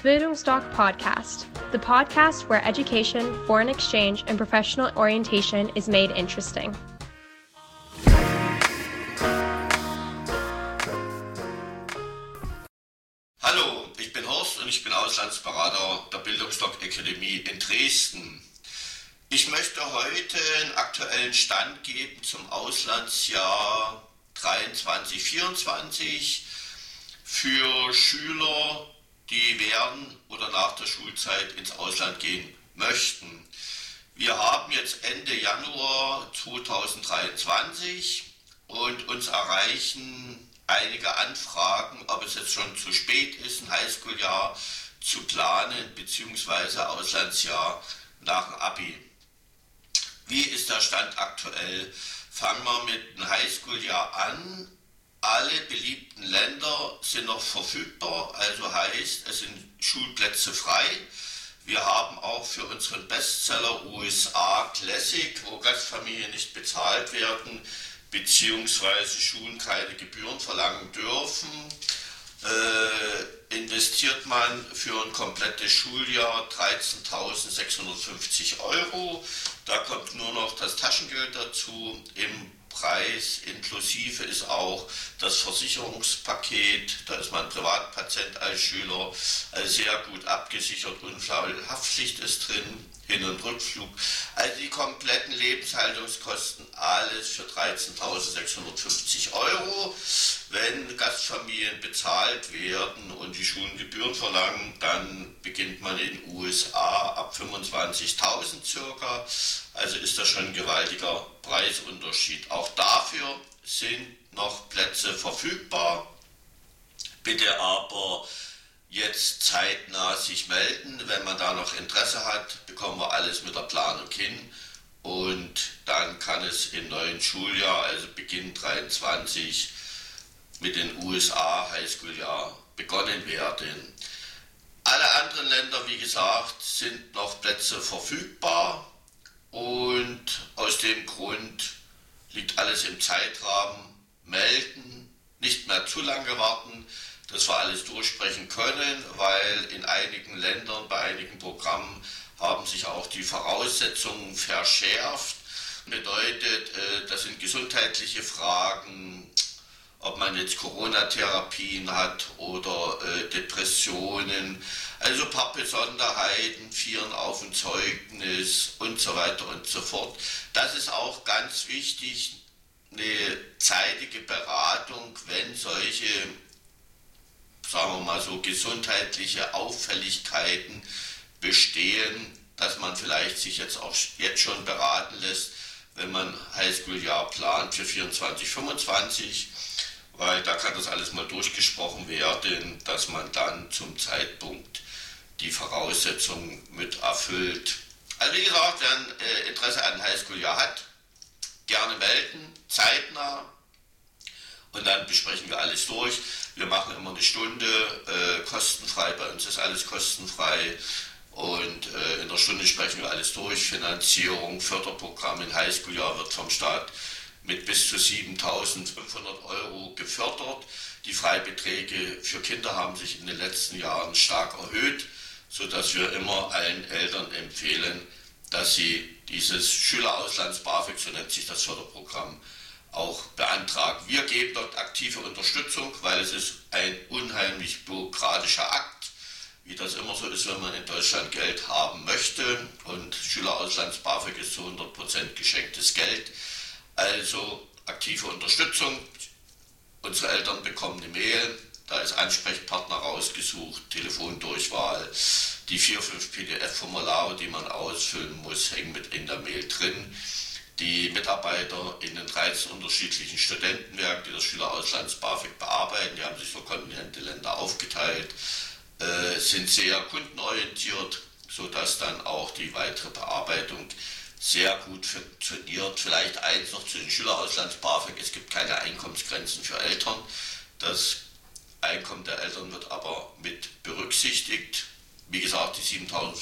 Bildungsdoc Podcast, the podcast where education, foreign exchange, and professional orientation is made interesting. Hallo, ich bin Horst und ich bin Auslandsberater der Bildungsdoc Akademie in Dresden. Ich möchte heute einen aktuellen Stand geben zum Auslandsjahr 23/24 für Schüler, die während oder nach der Schulzeit ins Ausland gehen möchten. Wir haben jetzt Ende Januar 2023 und uns erreichen einige Anfragen, ob es jetzt schon zu spät ist, ein Highschool-Jahr zu planen bzw. Auslandsjahr nach dem Abi. Wie ist der Stand aktuell? Fangen wir mit dem Highschool-Jahr an. Alle beliebten Länder sind noch verfügbar, also heißt, es sind Schulplätze frei. Wir haben auch für unseren Bestseller USA Classic, wo Gastfamilien nicht bezahlt werden, beziehungsweise Schulen keine Gebühren verlangen dürfen, investiert man für ein komplettes Schuljahr 13.650 €. Da kommt nur noch das Taschengeld dazu. Im Preis inklusive ist auch das Versicherungspaket, da ist man Privatpatient als Schüler, also sehr gut abgesichert, Unfallhaftpflicht ist drin, Hin- und Rückflug, also die kompletten Lebenshaltungskosten, alles für 13.650 €. Wenn Gastfamilien bezahlt werden und die Schulen Gebühren verlangen, dann beginnt man in den USA ab 25.000 circa, also ist das schon ein gewaltiger Preisunterschied. Auch dafür sind noch Plätze verfügbar. Bitte aber jetzt zeitnah sich melden. Wenn man da noch Interesse hat, bekommen wir alles mit der Planung hin. Und dann kann es im neuen Schuljahr, also Beginn 23, mit den USA Highschool-Jahr begonnen werden. Alle anderen Länder, wie gesagt, sind noch Plätze verfügbar. Und aus dem Grund liegt alles im Zeitrahmen. Melden, nicht mehr zu lange warten, dass wir alles durchsprechen können, weil in einigen Ländern, bei einigen Programmen haben sich auch die Voraussetzungen verschärft. Bedeutet, das sind gesundheitliche Fragen, ob man jetzt Corona-Therapien hat oder Depressionen, also ein paar Besonderheiten, Vieren auf dem Zeugnis und so weiter und so fort. Das ist auch ganz wichtig, eine zeitige Beratung, wenn solche, sagen wir mal so, gesundheitliche Auffälligkeiten bestehen, dass man vielleicht sich jetzt schon beraten lässt, wenn man Highschool-Jahr plant für 24/25, weil da kann das alles mal durchgesprochen werden, dass man dann zum Zeitpunkt die Voraussetzungen mit erfüllt. Also wie gesagt, wer Interesse an Highschool-Jahr hat, gerne melden, zeitnah, und dann besprechen wir alles durch. Wir machen immer eine Stunde kostenfrei, bei uns ist alles kostenfrei, und in der Stunde sprechen wir alles durch. Finanzierung, Förderprogramm im Highschool-Jahr wird vom Staat mit bis zu 7.500 € gefördert. Die Freibeträge für Kinder haben sich in den letzten Jahren stark erhöht, sodass wir immer allen Eltern empfehlen, dass sie dieses Schülerauslands-BAföG, so nennt sich das Förderprogramm, auch beantragen. Wir geben dort aktive Unterstützung, weil es ist ein unheimlich bürokratischer Akt, wie das immer so ist, wenn man in Deutschland Geld haben möchte, und Schülerauslands-BAföG ist zu 100% geschenktes Geld. Also aktive Unterstützung. Unsere Eltern bekommen eine Mail, da ist Ansprechpartner rausgesucht, Telefondurchwahl, die 4-5 PDF-Formulare, die man ausfüllen muss, hängen mit in der Mail drin. Die Mitarbeiter in den 13 unterschiedlichen Studentenwerken, die das Schülerauslands-BAföG bearbeiten, die haben sich für kontinente Länder aufgeteilt, sind sehr kundenorientiert, sodass dann auch die weitere Bearbeitung sehr gut funktioniert. Vielleicht eins noch zu den Schülerauslands-BAföG: Es gibt keine Einkommensgrenzen für Eltern. Das Einkommen der Eltern wird aber mit berücksichtigt. Wie gesagt, die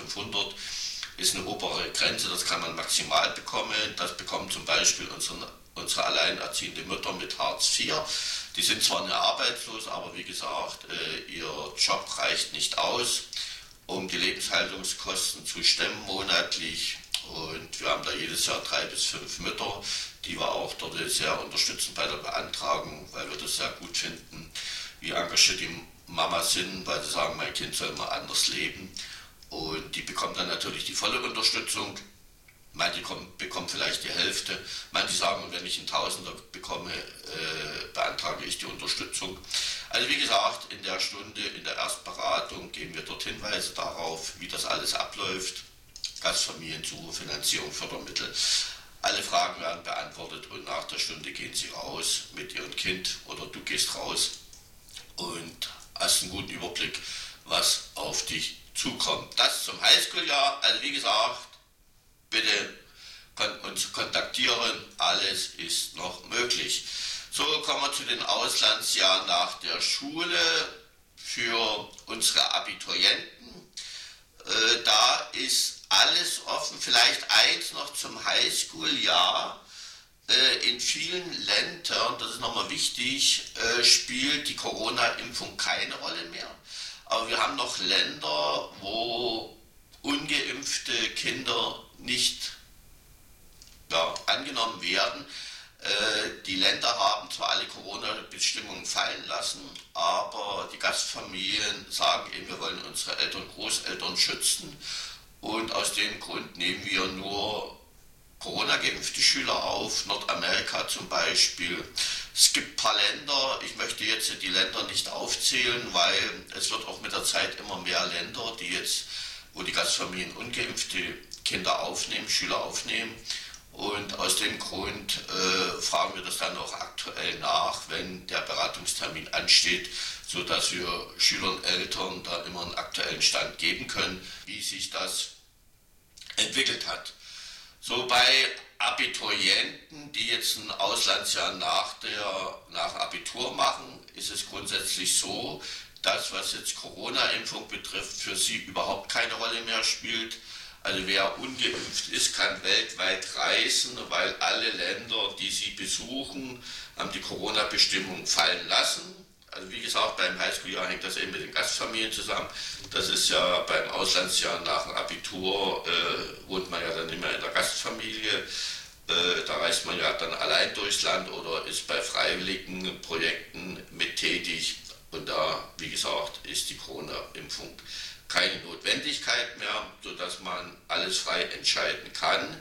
7.500 ist eine obere Grenze, das kann man maximal bekommen. Das bekommen zum Beispiel unsere unsere alleinerziehende Mütter mit Hartz IV. Die sind zwar nicht arbeitslos, aber wie gesagt, ihr Job reicht nicht aus, um die Lebenshaltungskosten zu stemmen monatlich. Und wir haben da jedes Jahr 3 bis 5 Mütter, die wir auch dort sehr unterstützen bei der Beantragung, weil wir das sehr gut finden, wie engagiert die Mamas sind, weil sie sagen, mein Kind soll mal anders leben. Und die bekommen dann natürlich die volle Unterstützung. Manche bekommen vielleicht die Hälfte. Manche sagen, wenn ich einen Tausender bekomme, beantrage ich die Unterstützung. Also wie gesagt, in der Stunde, in der Erstberatung geben wir dort Hinweise darauf, wie das alles abläuft. Gastfamiliensuche, Finanzierung, Fördermittel. Alle Fragen werden beantwortet und nach der Stunde gehen sie raus mit ihrem Kind oder du gehst raus und hast einen guten Überblick, was auf dich zukommt. Das zum Highschool-Jahr. Also wie gesagt, bitte uns kontaktieren, alles ist noch möglich. So kommen wir zu den Auslandsjahren nach der Schule für unsere Abiturienten. Da ist alles offen, vielleicht eins noch zum Highschool-Jahr. In vielen Ländern, das ist nochmal wichtig, spielt die Corona-Impfung keine Rolle mehr. Aber wir haben noch Länder, wo ungeimpfte Kinder nicht angenommen werden. Die Länder haben zwar alle Corona-Bestimmungen fallen lassen, aber die Gastfamilien sagen eben, wir wollen unsere Eltern und Großeltern schützen. Und aus dem Grund nehmen wir nur Corona-geimpfte Schüler auf, Nordamerika zum Beispiel. Es gibt ein paar Länder, ich möchte jetzt die Länder nicht aufzählen, weil es wird auch mit der Zeit immer mehr Länder, wo die Gastfamilien ungeimpfte Kinder aufnehmen, Schüler aufnehmen. Und aus dem Grund fragen wir das dann auch aktuell nach, wenn der Beratungstermin ansteht, sodass wir Schülern und Eltern da immer einen aktuellen Stand geben können, wie sich das entwickelt hat. So bei Abiturienten, die jetzt ein Auslandsjahr nach Abitur machen, ist es grundsätzlich so, dass, was jetzt Corona-Impfung betrifft, für sie überhaupt keine Rolle mehr spielt. Also wer ungeimpft ist, kann weltweit reisen, weil alle Länder, die sie besuchen, haben die Corona-Bestimmungen fallen lassen. Also wie gesagt, beim Highschool-Jahr hängt das eben mit den Gastfamilien zusammen. Das ist ja beim Auslandsjahr nach dem Abitur, wohnt man ja dann nicht mehr in der Gastfamilie. Da reist man ja dann allein durchs Land oder ist bei freiwilligen Projekten mit tätig. Und da, wie gesagt, ist die Corona-Impfung keine Notwendigkeit mehr, sodass man alles frei entscheiden kann.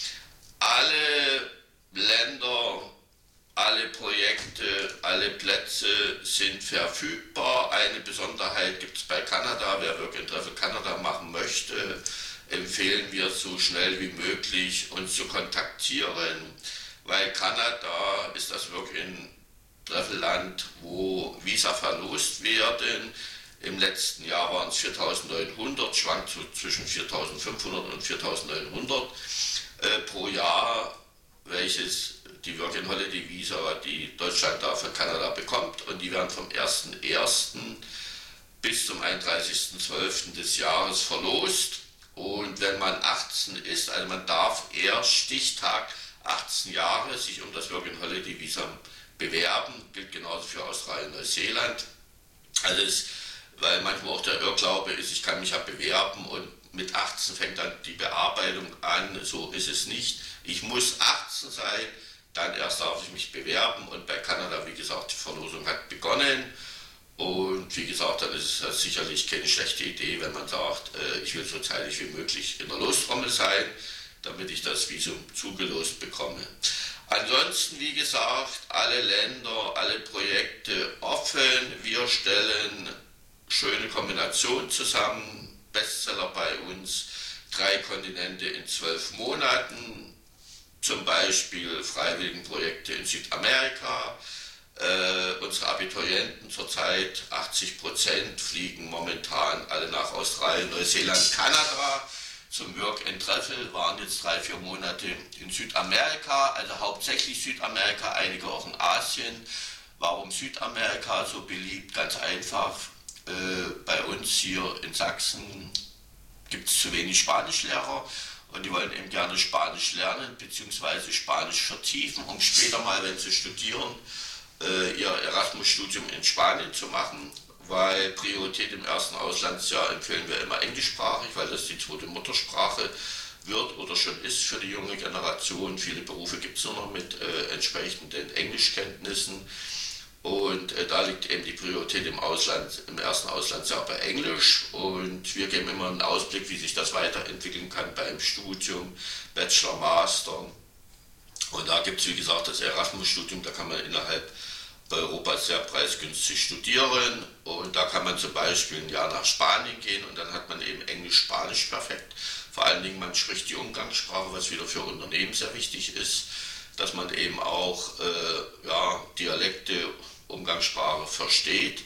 Alle Länder, alle Projekte, alle Plätze sind verfügbar. Eine Besonderheit gibt es bei Kanada. Wer Work and Travel Kanada machen möchte, empfehlen wir so schnell wie möglich uns zu kontaktieren, weil Kanada ist das Work and Travel Land, wo Visa verlost werden. Im letzten Jahr waren es 4.900, schwankt zwischen 4.500 und 4.900 pro Jahr, welches die Work and Holiday Visa, die Deutschland da für Kanada bekommt, und die werden vom 1.1. bis zum 31.12. des Jahres verlost. Und wenn man 18 ist, also man darf erst Stichtag 18 Jahre sich um das Work and Holiday Visa bewerben, gilt genauso für Australien und Neuseeland. Also weil manchmal auch der Irrglaube ist, ich kann mich ja bewerben und mit 18 fängt dann die Bearbeitung an. So ist es nicht. Ich muss 18 sein, dann erst darf ich mich bewerben, und bei Kanada, wie gesagt, die Verlosung hat begonnen. Und wie gesagt, dann ist es sicherlich keine schlechte Idee, wenn man sagt, ich will so zeitig wie möglich in der Lostrommel sein, damit ich das Visum zugelost bekomme. Ansonsten, wie gesagt, alle Länder, alle Projekte offen. Wir stellen schöne Kombination zusammen, Bestseller bei uns, 3 Kontinente in 12 Monaten, zum Beispiel Freiwilligenprojekte in Südamerika. Unsere Abiturienten zurzeit 80% fliegen momentan alle nach Australien, Neuseeland, Kanada. Zum Work and Travel waren jetzt 3-4 Monate in Südamerika, also hauptsächlich Südamerika, einige auch in Asien. Warum Südamerika so beliebt? Ganz einfach. Bei uns hier in Sachsen gibt es zu wenig Spanischlehrer, und die wollen eben gerne Spanisch lernen bzw. Spanisch vertiefen, um später mal, wenn sie studieren, ihr Erasmus-Studium in Spanien zu machen, weil Priorität im ersten Auslandsjahr empfehlen wir immer englischsprachig, weil das die zweite Muttersprache wird oder schon ist für die junge Generation. Viele Berufe gibt es nur noch mit entsprechenden Englischkenntnissen. Und da liegt eben die Priorität im ersten Auslandsjahr bei Englisch. Und wir geben immer einen Ausblick, wie sich das weiterentwickeln kann beim Studium, Bachelor, Master. Und da gibt es, wie gesagt, das Erasmus-Studium, da kann man innerhalb Europas sehr preisgünstig studieren. Und da kann man zum Beispiel ein Jahr nach Spanien gehen und dann hat man eben Englisch-Spanisch perfekt. Vor allen Dingen, man spricht die Umgangssprache, was wieder für Unternehmen sehr wichtig ist, dass man eben auch Dialekte, Umgangssprache versteht.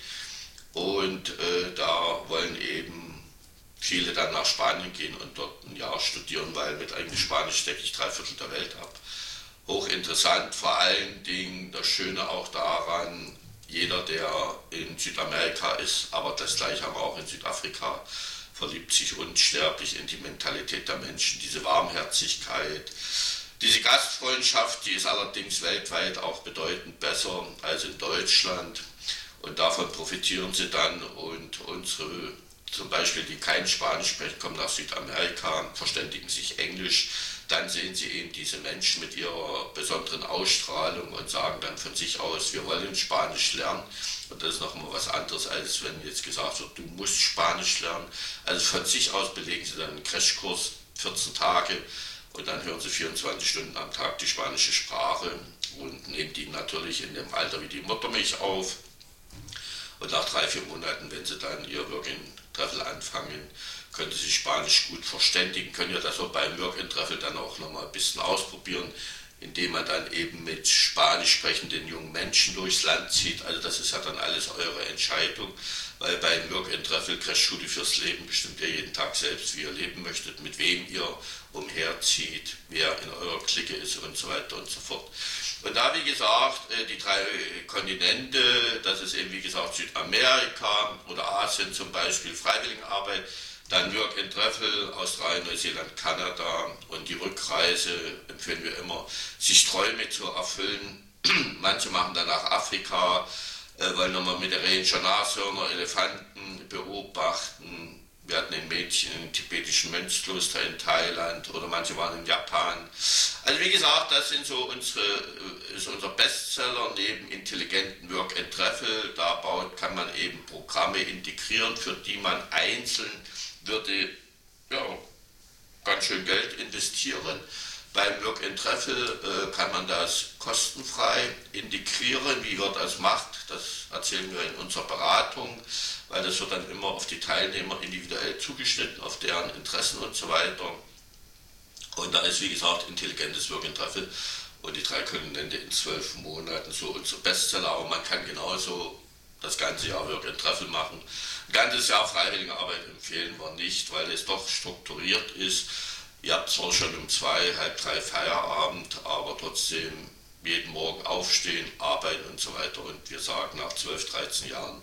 Und da wollen eben viele dann nach Spanien gehen und dort ein Jahr studieren, weil mit eigentlich Spanisch decke ich 3/4 der Welt ab. Hochinteressant, vor allen Dingen das Schöne auch daran, jeder, der in Südamerika ist, aber das gleiche haben wir auch in Südafrika, verliebt sich unsterblich in die Mentalität der Menschen, diese Warmherzigkeit. Diese Gastfreundschaft, die ist allerdings weltweit auch bedeutend besser als in Deutschland und davon profitieren sie dann und unsere, zum Beispiel die kein Spanisch sprechen, kommen nach Südamerika, verständigen sich Englisch, dann sehen sie eben diese Menschen mit ihrer besonderen Ausstrahlung und sagen dann von sich aus, wir wollen Spanisch lernen. Und das ist noch mal was anderes, als wenn jetzt gesagt wird, du musst Spanisch lernen. Also von sich aus belegen sie dann einen Crashkurs, 14 Tage, und dann hören sie 24 Stunden am Tag die spanische Sprache und nehmen die natürlich in dem Alter wie die Muttermilch auf. Und nach 3-4 Monaten, wenn sie dann ihr Work and Travel anfangen, können sie sich Spanisch gut verständigen, können ja das auch beim Work and Travel dann auch nochmal ein bisschen ausprobieren, indem man dann eben mit spanisch sprechenden jungen Menschen durchs Land zieht. Also das ist ja dann alles eure Entscheidung, weil beim Work and Travel Crashschule fürs Leben bestimmt ihr jeden Tag selbst, wie ihr leben möchtet, mit wem ihr umherzieht, wer in eurer Clique ist und so weiter und so fort. Und da, wie gesagt, die 3 Kontinente, das ist eben, wie gesagt, Südamerika oder Asien zum Beispiel, Freiwilligenarbeit, dann Work and Travel, Australien, Neuseeland, Kanada und die Rückreise empfehlen wir immer, sich Träume zu erfüllen. Manche machen dann nach Afrika, wollen nochmal mit der Ranger Nashörner, Elefanten beobachten. Wir hatten ein Mädchen im tibetischen Mönchskloster in Thailand oder manche waren in Japan. Also wie gesagt, das sind so ist unser Bestseller neben intelligenten Work and Travel. Da kann man eben Programme integrieren, für die man einzeln würde ganz schön Geld investieren. Beim Work and Travel kann man das kostenfrei integrieren. Wie wird das macht, das erzählen wir in unserer Beratung, weil das wird dann immer auf die Teilnehmer individuell zugeschnitten, auf deren Interessen und so weiter. Und da ist, wie gesagt, intelligentes Work and Travel und die 3 Kontinente in 12 Monaten so unser Bestseller. Aber man kann genauso das ganze Jahr Work and Travel machen. Ein ganzes Jahr Freiwilligenarbeit empfehlen wir nicht, weil es doch strukturiert ist. Ihr habt zwar schon um 2, halb 3 Feierabend, aber trotzdem jeden Morgen aufstehen, arbeiten und so weiter. Und wir sagen, nach 12, 13 Jahren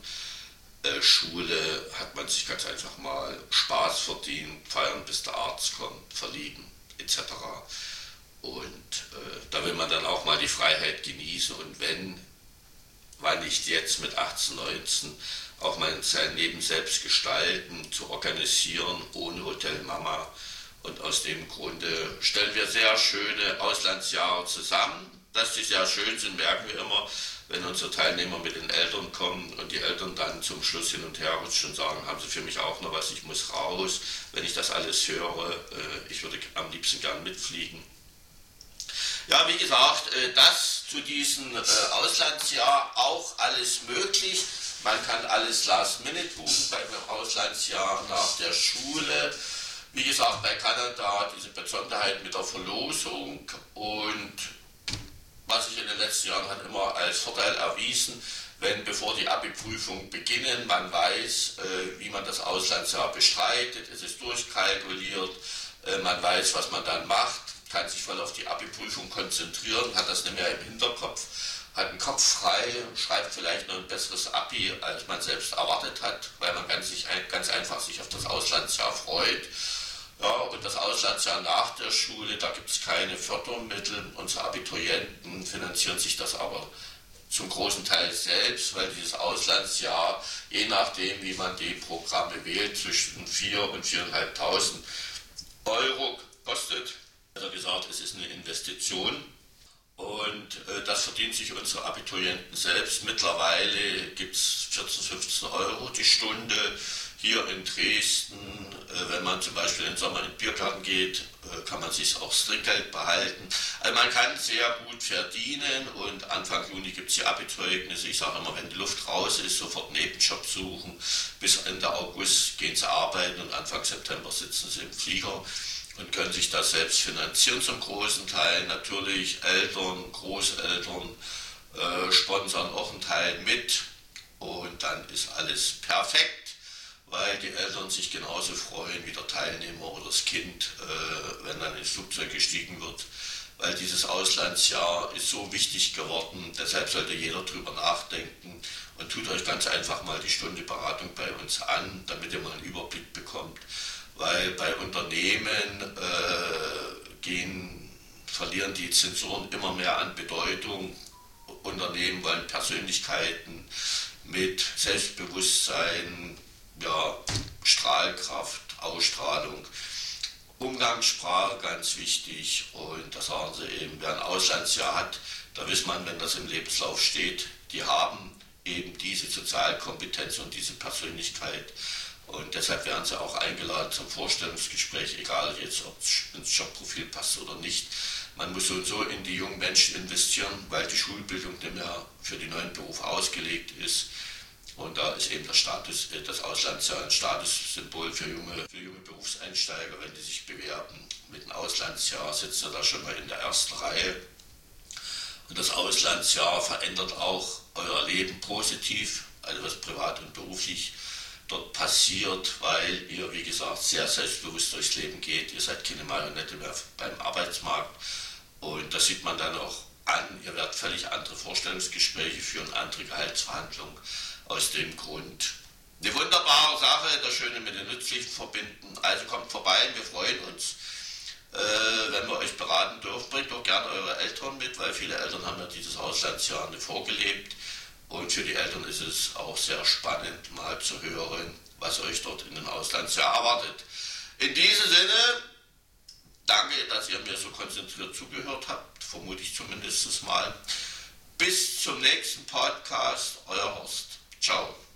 Schule hat man sich ganz einfach mal Spaß verdient, feiern bis der Arzt kommt, verlieben etc. Und da will man dann auch mal die Freiheit genießen und wann nicht jetzt mit 18, 19 auch mal sein Leben selbst gestalten, zu organisieren, ohne Hotel Mama. Und aus dem Grunde stellen wir sehr schöne Auslandsjahre zusammen. Dass die sehr schön sind, merken wir immer, wenn unsere Teilnehmer mit den Eltern kommen und die Eltern dann zum Schluss hin und her rutschen und sagen, haben Sie für mich auch noch was, ich muss raus. Wenn ich das alles höre, ich würde am liebsten gern mitfliegen. Ja, wie gesagt, das zu diesem Auslandsjahr auch alles möglich. Man kann alles last minute buchen beim Auslandsjahr nach der Schule. Wie gesagt, bei Kanada diese Besonderheit mit der Verlosung und was sich in den letzten Jahren hat immer als Vorteil erwiesen, wenn bevor die Abi-Prüfung beginnen, man weiß, wie man das Auslandsjahr bestreitet, es ist durchkalkuliert, man weiß, was man dann macht, kann sich voll auf die Abi-Prüfung konzentrieren, hat das nicht mehr im Hinterkopf, hat den Kopf frei, schreibt vielleicht noch ein besseres Abi, als man selbst erwartet hat, weil man ganz einfach sich auf das Auslandsjahr freut. Ja, und das Auslandsjahr Auslandsjahr nach der Schule, da gibt es keine Fördermittel. Unsere Abiturienten finanzieren sich das aber zum großen Teil selbst, weil dieses Auslandsjahr, je nachdem wie man die Programme wählt, zwischen 4.000 und 4.500 Euro kostet. Also gesagt, es ist eine Investition und das verdienen sich unsere Abiturienten selbst. Mittlerweile gibt es 14, 15 Euro die Stunde. Hier in Dresden, wenn man zum Beispiel im Sommer in den Biergarten geht, kann man sich auch das Trinkgeld behalten. Also man kann sehr gut verdienen und Anfang Juni gibt es die Abizeugnisse. Ich sage immer, wenn die Luft raus ist, sofort einen Nebenjob suchen. Bis Ende August gehen sie arbeiten und Anfang September sitzen sie im Flieger und können sich das selbst finanzieren zum großen Teil. Natürlich Eltern, Großeltern sponsern auch einen Teil mit und dann ist alles perfekt, weil die Eltern sich genauso freuen wie der Teilnehmer oder das Kind, wenn dann ins Flugzeug gestiegen wird. Weil dieses Auslandsjahr ist so wichtig geworden, deshalb sollte jeder drüber nachdenken und tut euch ganz einfach mal die Stunde Beratung bei uns an, damit ihr mal einen Überblick bekommt. Weil bei Unternehmen verlieren die Zensoren immer mehr an Bedeutung. Unternehmen wollen Persönlichkeiten mit Selbstbewusstsein, ja, Strahlkraft, Ausstrahlung, Umgangssprache ganz wichtig und da sagen sie eben, wer ein Auslandsjahr hat, da weiß man, wenn das im Lebenslauf steht, die haben eben diese Sozialkompetenz und diese Persönlichkeit und deshalb werden sie auch eingeladen zum Vorstellungsgespräch, egal jetzt, ob es ins Jobprofil passt oder nicht. Man muss so und so in die jungen Menschen investieren, weil die Schulbildung nicht mehr für die neuen Berufe ausgelegt ist. Und da ist eben das Auslandsjahr ein Statussymbol für junge Berufseinsteiger, wenn die sich bewerben. Mit dem Auslandsjahr sitzen sie da schon mal in der ersten Reihe. Und das Auslandsjahr verändert auch euer Leben positiv, also was privat und beruflich dort passiert, weil ihr, wie gesagt, sehr selbstbewusst durchs Leben geht. Ihr seid keine Marionette mehr beim Arbeitsmarkt. Und das sieht man dann auch an. Ihr werdet völlig andere Vorstellungsgespräche führen, andere Gehaltsverhandlungen. Aus dem Grund eine wunderbare Sache, das Schöne mit den Nützlichen verbinden. Also kommt vorbei, wir freuen uns, wenn wir euch beraten dürfen. Bringt auch gerne eure Eltern mit, weil viele Eltern haben ja dieses Auslandsjahr nicht vorgelebt. Und für die Eltern ist es auch sehr spannend, mal zu hören, was euch dort in dem Auslandsjahr erwartet. In diesem Sinne, danke, dass ihr mir so konzentriert zugehört habt, vermute ich zumindest mal. Bis zum nächsten Podcast, euer Horst. Ciao.